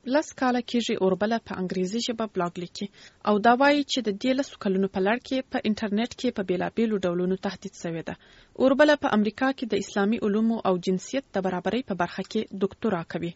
لس کاله کېږي اوربله په انګریزي ژبه بلاګ لیکي او دا وایي چې د دې لسو کلونو په لړ کې په انټرنیټ کې په بیلابیلو ډولونو تهدید شوې ده. اوربله په امریکا کې د اسلامي علومو او جنسیت د برابرۍ په برخه کې ډاکټورا کوي.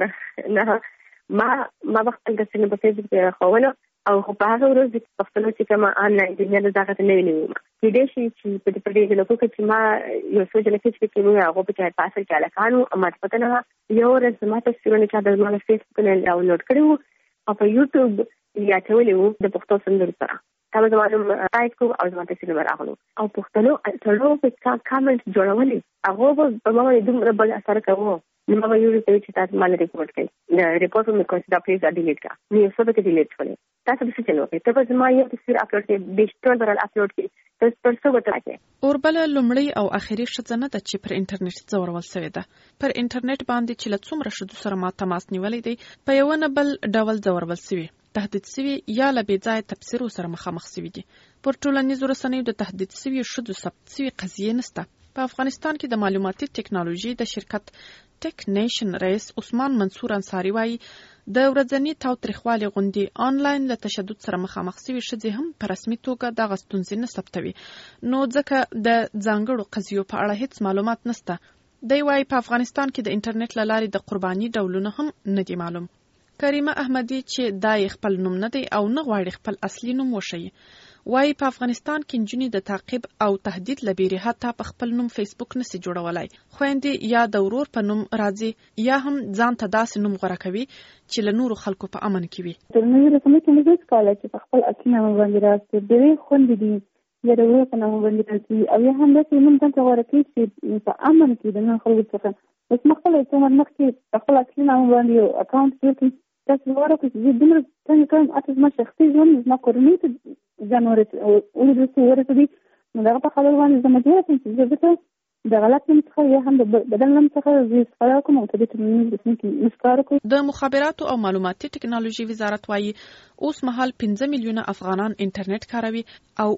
ما وخت د سینې په فیسبوک کې راخونه او په هغه ورځ د پښتنو چې کوم آنلاین د دغه نه وینم کې دې شي چې په دې کې لکه چې ما یو څه جلسه کې موږ هغه په کې پاسل کې الکانو اما پته نه یو ورځ ما ته څنګه چې د ما فیسبوک نه ډاونلوډ کړو او په یوټیوب یا ټولې د پښتو سندرو سره دا زموږ ټایپ کو او زموږ څه راغلو او پښتنو ټولو په کامنټ جوړولې هغه په ما باندې دومره بل اثر کوي. نو ما یو څه چې تاسو مال ریپورت کړئ دا ریپورت مې کوم دا پلیز ډیلیټ کا نو څه به ډیلیټ کړئ تاسو به څه چلوئ ته به ما یو تصویر اپلوډ کړئ ډیجیټل ډول اپلوډ کړئ تاسو پر څه وته راځي. اوربله لومړی او اخیری شذنه د چې پر انټرنیټ ځورول شوې ده. پر انټرنیټ باندې چې لڅومره شذو سره ما تماس نیولې دی په یو نه بل ډول ځورول شوی تهدید شوی یا له بې ځای تفسیر سره مخامخ شوی دي. پر ټولنیزو رسنیو د تهدید شوی شذو ثبت شوی قضیه نشته. په افغانستان کې د معلوماتي ټکنالوژي د شرکت ټیک نیشن رئیس عثمان منصور انصاری وایي د ورځنی تاوتریخوالي غونډې آنلاین له تشدد سره مخامخ شوي ښځې هم په رسمي توګه دغه ستونزې نه ثبتوي نو ځکه د ځانګړو قضیو په اړه هیڅ معلومات نشته. دی وایي په افغانستان کې د انټرنیټ له لارې د قرباني ډولونه هم نه دي معلوم. کریمه احمدی چې دای خپل نوم نه دی او نه غواړي خپل اصلي نوم وښیي وایي په افغانستان کې نجونې د تعقیب او تهدید لبیري حتی په خپل نوم فیسبوک نشي جوړولای. خويندې یا د ورور په نوم راځي یا هم ځان ته داسې نوم غوره کوي چې له نورو خلکو په امن کې وي. د نوې رسمي کې موږ کاله چې په خپل اصلي نوم باندې راځي ډېرې خوندې دي یا د ورور په نوم باندې راځي او یا هم داسې نوم ځان ته غوره کوي چې په امن کې د نورو خلکو څخه بس مخکې څومره مخکې خپل اصلي نوم باندې یو اکاونټ جوړ کړي تاسو وګورئ چې دومره څنګه کوم اته ما شخصي ژوند زما کورنۍ ته ځانور ولې د ورته دي نو دا په خبر باندې زما ډیره چې زه د غلط نوم څخه یا هم د بدل نوم څخه زه استفاده کوم او ته دې ته مې مسکار کوم. د مخابراتو او معلوماتي ټکنالوژي وزارت وایي اوس مهال 15 میلیونه افغانان انټرنیټ کاروي او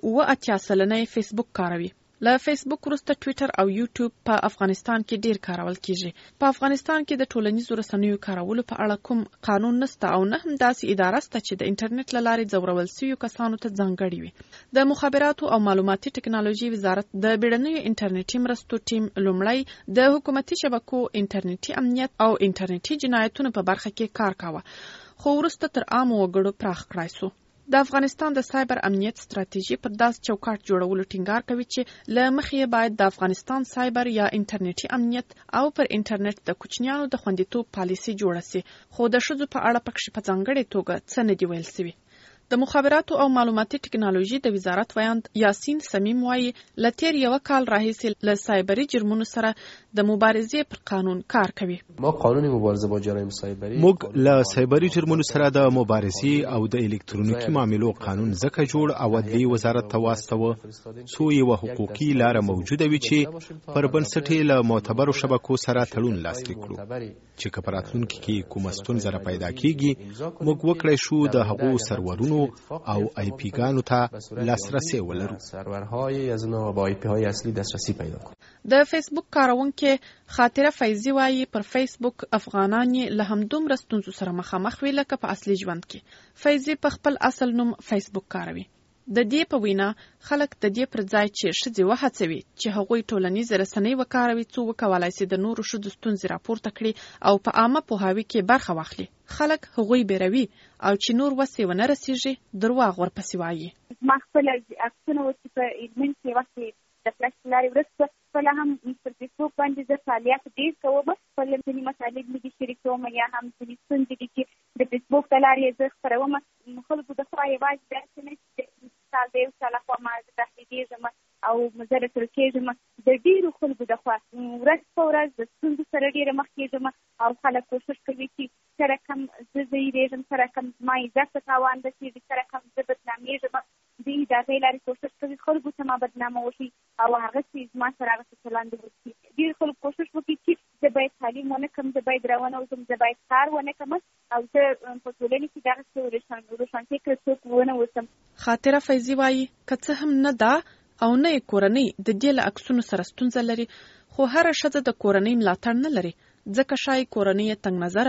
80% فیسبوک کاروي. له فیسبوک وروسته ټویټر او یوټیوب په افغانستان کې ډیر کارول کیږي. په افغانستان کې د ټولنیزو رسنیو کارولو په اړه کوم قانون نشته او نه هم داسې اداره شته چې د انټرنیټ له لارې ځورول شویو کسانو ته ځانګړي وي. د مخابراتو او معلوماتي ټکنالوژي وزارت د بیړنیو انټرنیټي مرستو ټیم لومړی د حکومتي شبکو انټرنیټي امنیت او انټرنیټي جنایتونو په برخه کې کار کاوه خو وروسته تر عامو وګړو پراخ کړای شو. د افغانستان د سایبر امنیت ستراتیژي پر داس چوکاټ جوړولو ټینګار کوي چې له مخې باید د افغانستان سایبر یا انټرنیټي امنیت او پر انټرنیټ د کوچنیانو د خوندیتوب پالیسي جوړه شي خو د ښځو په اړه پکې په ځانګړې توګه څه نه دی ویل شوي. د مخابراتو او معلوماتي ټکنالوژي د وزارت ویاند یاسین سمیم وایي له تیر یو کال راهیسې له سایبري جرمونو سره د مبارزې پر قانون کار کوي. ما قانون مبارزه با جرایم سایبری موږ له سایبري جرمونو سره د مبارزې او د الکترونیکي معاملو قانون ځکه جوړ او عدلي وزارت ته واستوه څو یو حقوقي لار موجوده وي چې پر بنسټ له معتبرو شبکو سره تړون لاسلیک کړو چې کپراتونکو کې کوم ستونزه را پیدا کیږي موږ وکړای شو د هغو سرورونو او آی پی ګانو ته لاسرسي ولرو. سرورهای از اونها با آی پی های اصلی دسترسی پیدا کنیم. د فیسبوک کارونکو خاطره فیضی وایي پر فیسبوک افغانان له همدومره ستونزو سره مخامخ وي لکه په اصلي ژوند کې. فیضی په خپل اصل نوم فیسبوک کاروي. د دې په وینا خلک د دې پر ځای چې ښځې وهڅوي چې هغوی ټولنیز رسنۍ وکاروي څو وکولای شي د نورو ښځو ستونزې راپورته کړي او په عامه پوهاوي کې برخه واخلي. خلک هغوی بیروي او چې نور وسې ونه رسیږي درواغ ورپسې وایي. ما خپل عکسونه اوس په ایډمن کې وخت د فلاش لارې ورسته خپل هم پر فیسبوک باندې د فعالیت ډېر کوم خپل ځینې مسایل مې شریکوم یا هم ځینې ستونزې دي چې د فیسبوک له لارې زه خپروم خلکو د خوا یوازې داسې نه چې مثال د یو چا لخوا ما زه تهدیدېږم او زه رسول کېږم د ډېرو خلکو د خوا ورځ په ورځ د ستونزو سره ډېره مخ کېږم او خلک کوشش کوي چې سره کم زه ځایېږم سره کم ما عزت ته تاوان رسېږي سره کم زه بدنامېږم دوی د هغې لارې کوشش کوي خلکو ته ما بدنامه وشي او هغسې زما سره هغسې چلند وکړي. ډېر خلک کوشش وکړي چې زه باید تعلیم ونه کړم زه باید روانه اوسم زه باید کار ونه کړم او زه په ټولنې کې دغسې روښانفکره څوک ونه اوسم. خاطره فیضي وایي که څه هم نه ده او نه یې کورنۍ د دې له عکسونو سره ستونزه لري خو هره ښځه د کورنۍ ملاتړ نه لري ځکه شاید کورنۍ یې تنګ نظره وي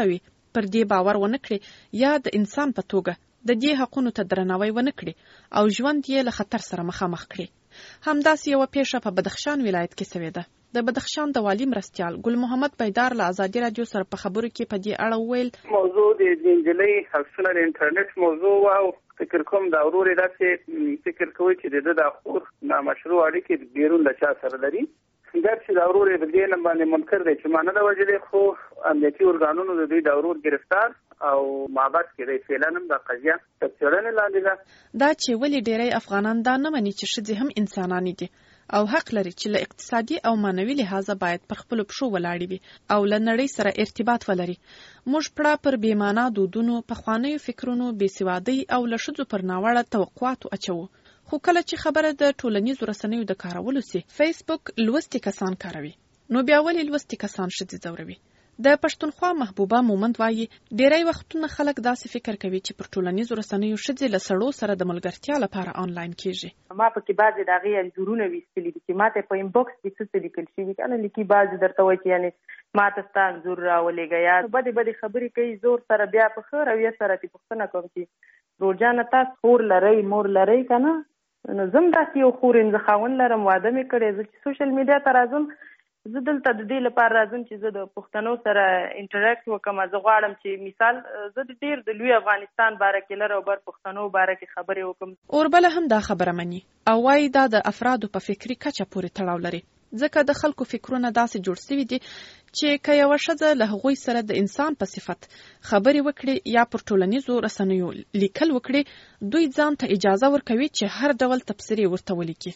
پر دې باور ونه کړي یا د انسان په توګه د دې حقونو ته درناوی ونه کړي او ژوند یې له خطر سره مخامخ کړي. همداسې یوه پیښه په بدخشان ولایت کې شوې ده. د بدخشان د والي مرستیال ګل محمد بیدار له ازادي رادیو سره په خبرو کې په دې اړه وویل موضوع د انجلۍ حقونه د انټرنیټ موضوع او فکر کوم دا ورور داسې فکر کوي چې د خور نامشروع اړیکې بیرون له چا سره لري. دا چې دا ورور د دې نه باندې منکر دی چې مانه د وجې خو امنیتي ارګانونو د دې دا ورور گرفتار او مابعد کې د فعلانم د قضیه تفسیرونه لاندې ده. دا چې ولې ډېری افغانان دا نه مني چې ښځې هم انسانان دي او حق لري چې له اقتصادي او معنوي لحاظه باید پر خپل پښو ولاړ وي او له نړۍ سره ارتباط ولري. موږ پړه پر بیمانه دودونو، پخوانیو فکرونو، بېسوادۍ او له ښځو پر ناوړه توقعاتو اچوو. خو کله چې خبره د ټولنیزو رسنیو د کارولو سي، فیسبوک لوستي کسان کاروي. نو بیا ولې لوستي کسان ښځې ځوروي؟ د پښتونخوا محبوبه مومند وایي ډېری وختونه خلک داسې فکر کوي چې پر ټولنیزو رسنیو ښځې له سړو سره د ملګرتیا لپاره آنلاین کېږي. ما پکې بعضې د هغې انځورونه ویستلي دي چې ما ته په انبوکس کې څه لیکل شوي که نه لیکي بعضې درته وایي چې یعنې ما ته ستا انځور راولېږه یا بدې خبرې کوي زور سره. بیا په ښه رویه سره ترې پوښتنه کوم چې روجانه تاسو خور لرئ مور لرئ که نه؟ نو زه هم داسې یو خور یم، زه خاوند لرم، واده مې کړی. زه چې سوشل میډیا ته راځم زه دلته د دې لپاره راځم چې زه د پښتنو سره انټریکټ وکړم. زه غواړم چې مثال زه ډېر د لوی افغانستان باره کې لر او بر پښتنو باره کې خبرې وکړم. اوربله هم دا خبره مني او وایي دا د افرادو په فکري کچه پورې تړاو لري، ځکه د خلکو فکرونه داسې جوړ شوي دي چې که یوه ښځه له هغوی سره د انسان په صفت خبرې وکړي یا پر ټولنیزو رسنیو لیکل وکړي، دوی ځان ته اجازه ورکوي چې هر ډول تبصرې ورته ولیکي.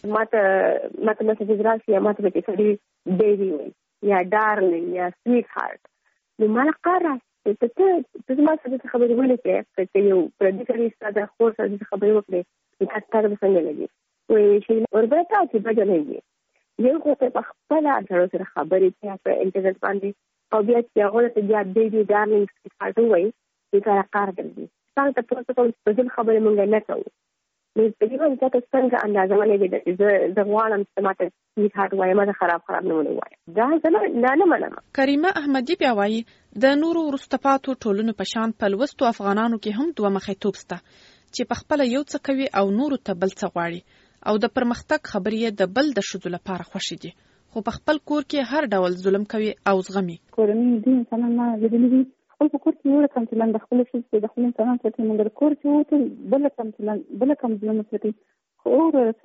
ماته مسیج راشي یا ماته پکې سړي بیبي وایي یا ډارلینګ یا سویټ هارټ، نو ما قرار راځي ته زما سره د خبرې ولیکې که یو پردي سړي ستا د خور سره د خبرې وکړې تا به څنګه لګي؟ وایي چې اوربله تا چې بده لګي یو خو ته په خپله سړو سره خبرې کوې په انټرنټ باندې او بیا چې هغوی ته بیا بیبي ډارلینګ سویټ هارټ ووایي دوی ته راکار ګرځي. تا ته پوسټ کوم په ځینې خبرې موږ نه کوو. نو په دې باندې تاسو څنګه اندازه ولګېده چې زه غواړم چې ما ته سویټ هارټ وایي، ما ته خراب نه وایي؟ دا زه نه منم. کریمه احمدي بیا وایي د نورو وروسته پاتو ټولنو په شان په لوستو افغانانو کې هم دوه مخیتوب شته چې په خپله یو څه کوي او نورو ته بل څه غواړي او د پرمختګ خبرې د بل د ښځو لپاره خوښې دي، خو په خپل کور کې هر ډول ظلم کوي او زغمي. کورنۍ دي انسانان ما لیدلي دي خپل په کور کې یو رقم چلند د خپلو ښځو د خپلو انسانانو سره کوي، مګر کور چې ووتل بل رقم ظلم کوي. خو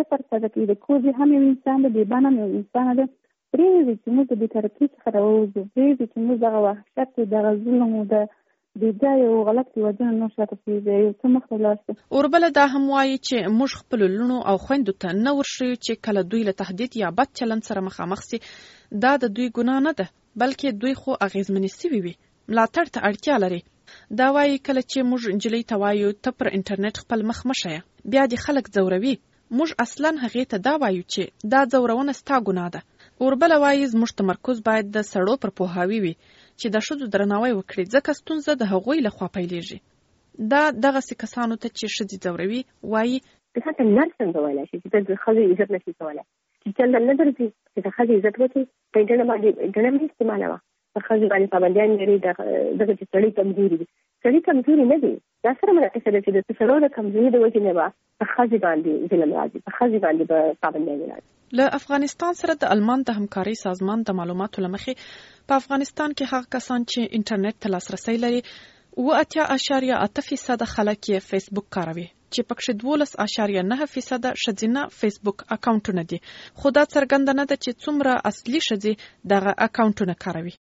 0% کې د کور دې هم یو انسان دی، بېبانه هم یو انسان دی. پرېږدي چې موږ د بېطرفۍ څخه راووځو، پرېږدي چې موږ دغه وحشت دغه ظلم او د بېځایه او غلط هېوادونه نور شاته پرېږدي، یو څه مخته ولاړ شو. اوربله دا هم وایي چې موږ خپلو لوڼو او خویندو ته نه ورښیو چې کله دوی له تهدید یا بد چلند سره مخامخ سي دا د دوی ګناه نه ده، بلکې دوی خو اغېزمنې سوي وي، ملاتړ ته اړتیا لري. دا وایي کله چې موږ نجلۍ ته وایو ته پر انټرنیټ خپل مخ مه ښیه، بیا دې خلک ځوروي، موږ اصلا هغې ته دا وایو چې دا ځورونه ستا ګناه ده. اوربله وایي زموږ تمرکز باید د سړو پر پوهاوي وي چې د ښځو درناوی وکړي، ځکه ستونزه د هغوی لخوا پیلېږي. دا دغسې کسانو ته چې ښځې ځوروي وایي حتی نر څنګه ویلی شي چې ته د ښځې عزت نشي کولی، چې چل نه درځي چې د ښځې عزت وکړي. په انټرنټ باندې انټرنټ مه استعمالوه، په ښځې باندې پابندیان لري دغه چې سړي کمزوري دي. سړي کمزوري نه دي، دا سره منعکسه ده چې د سړو د کمزوري د وجې نه به په ښځې باندې ظلم راځي، په ښځې باندې به پابندیان راځي. له افغانستان سره د المان د همکارۍ سازمان د معلوماتو له مخې په افغانستان کې هغه کسان چې انټرنیټ ته لاسرسی لري 80.8% خلک یې فیسبوک کاروي، چې پکې 12.9% ښځینه فیسبوک اکاونټونه دي، خو دا څرګنده نه ده چې څومره اصلي ښځې دغه اکاونټونه کاروي.